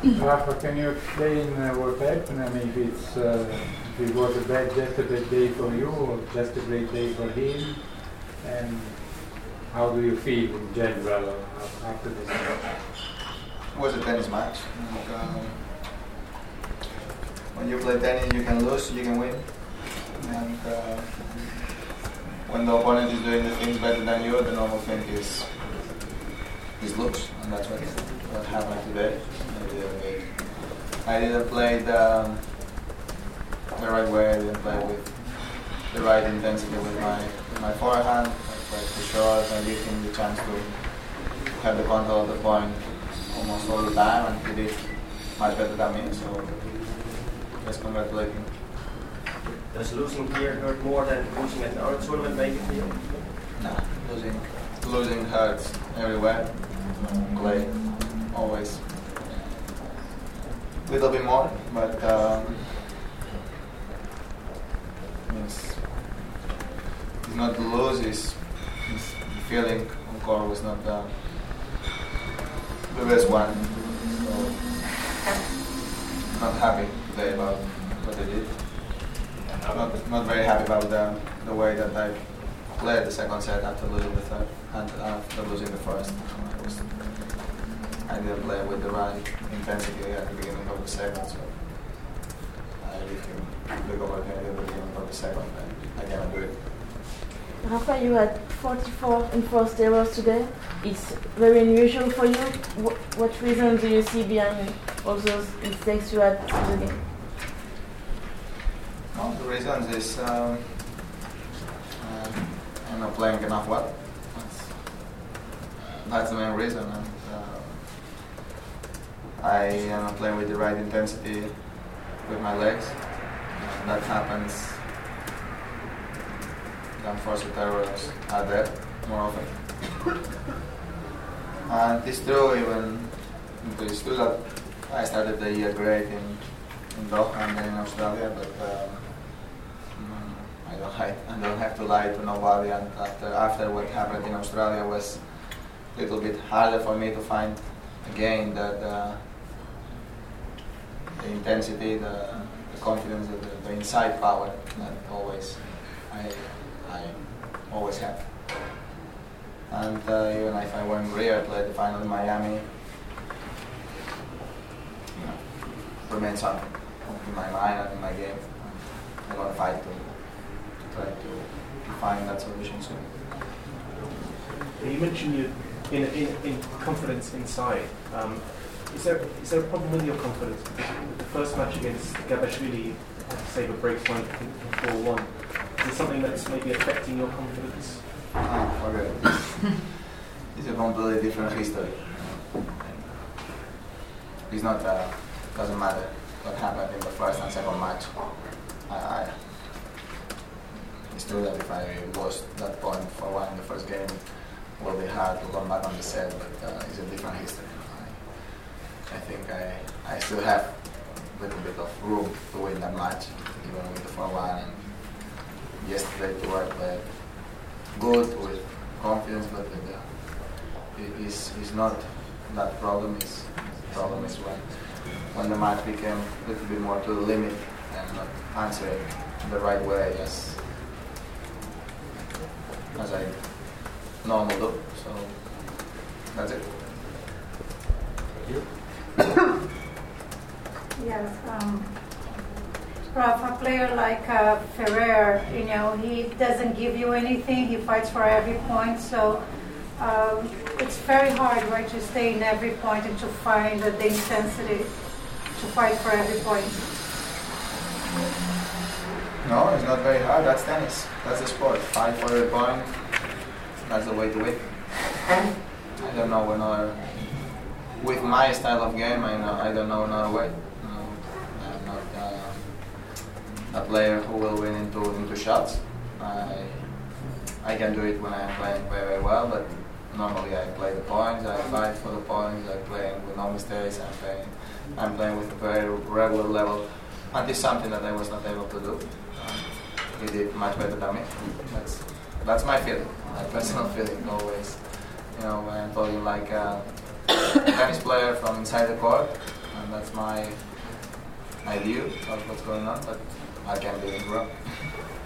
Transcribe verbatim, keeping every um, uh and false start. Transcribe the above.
Rafa, can you explain uh, what happened? I mean, if it's uh, if it was a bad, just a bad day for you, or just a great day for him, and how do you feel in general after this match? It was a tennis match. And, um, when you play tennis, you can lose, you can win, and uh, when the opponent is doing the things better than you, the normal thing is is lose, and that's what, what happened today. I didn't, I didn't play the, the right way. I didn't play with the right intensity with my with my forehand. I played too short. I gave him the chance to have the control of the point almost all the time, and he did much better than me. So let's congratulate him. Does losing here hurt more than losing at our tournament make it feel? Nah, losing, losing hurts everywhere. Play always a little bit more, but um, it's, it's not to lose. It's, it's the feeling on court was not uh, the best one. So not happy today about what they did. Not, not very happy about the, the way that I played the second set after losing the third and after losing the first. I, was, I didn't play with the right intensity at the beginning of the second, so I gave him the opportunity at the beginning of the second, and I cannot do it. Rafa, you had forty-four enforced errors today. It's very unusual for you. What, what reason do you see behind all those mistakes you had today? No, the reason is um, uh, I'm not playing enough well. That's, that's the main reason. And, uh, I am not playing with the right intensity with my legs. And that happens. The unforced errors are there more often. And it's true, even it's true that I started the year great in, in Doha and then in Australia, but. Um, I don't, I, I don't have to lie to nobody, and after, after what happened in Australia was a little bit harder for me to find again the, the, the intensity, the, the confidence, the, the inside power that always I, I always have. And uh, even if I were in Rio, I played the final in Miami, you know, remains on in my mind and in my game. I'm going to fight to try to find that solution soon. You mentioned you in, in, in confidence inside. Um, is there is there a problem with your confidence? The first match against Gabashvili, you had to save a break point in four one. Is it something that's maybe affecting your confidence? Oh, forget it. It's a completely different history. It's not. Uh, doesn't matter what happened in the first and second match. I, I, It's true that if I lost that point for one in the first game, it will be hard to come back on the set, but uh, it's a different history. I, I think I, I still have a little bit of room to win that match, even with the four one. And yesterday too, I played good with confidence, but with the, it is is not that problem. Is the problem is when when the match became a little bit more to the limit and not answering the right way as. as I normally do, so that's it. You? Yes, um, Rafa, a player like uh, Ferrer, you know, he doesn't give you anything, he fights for every point, so um, it's very hard, right, to stay in every point and to find uh, the intensity to fight for every point. No, it's not very hard. That's tennis. That's the sport. Fight for every point. That's the way to win. I don't know another. With my style of game, I know I don't know another way. No, I'm not uh, a player who will win into into shots. I I can do it when I'm playing very very well, but normally I play the points. I fight for the points. I play with no mistakes. I'm playing. I'm playing with a very regular level, and it's something that I was not able to do. He did much better than me. That's that's my feeling, my personal feeling always. You know, when I'm talking like a tennis player from inside the court, and and that's my my view of what's going on. But I can't be wrong.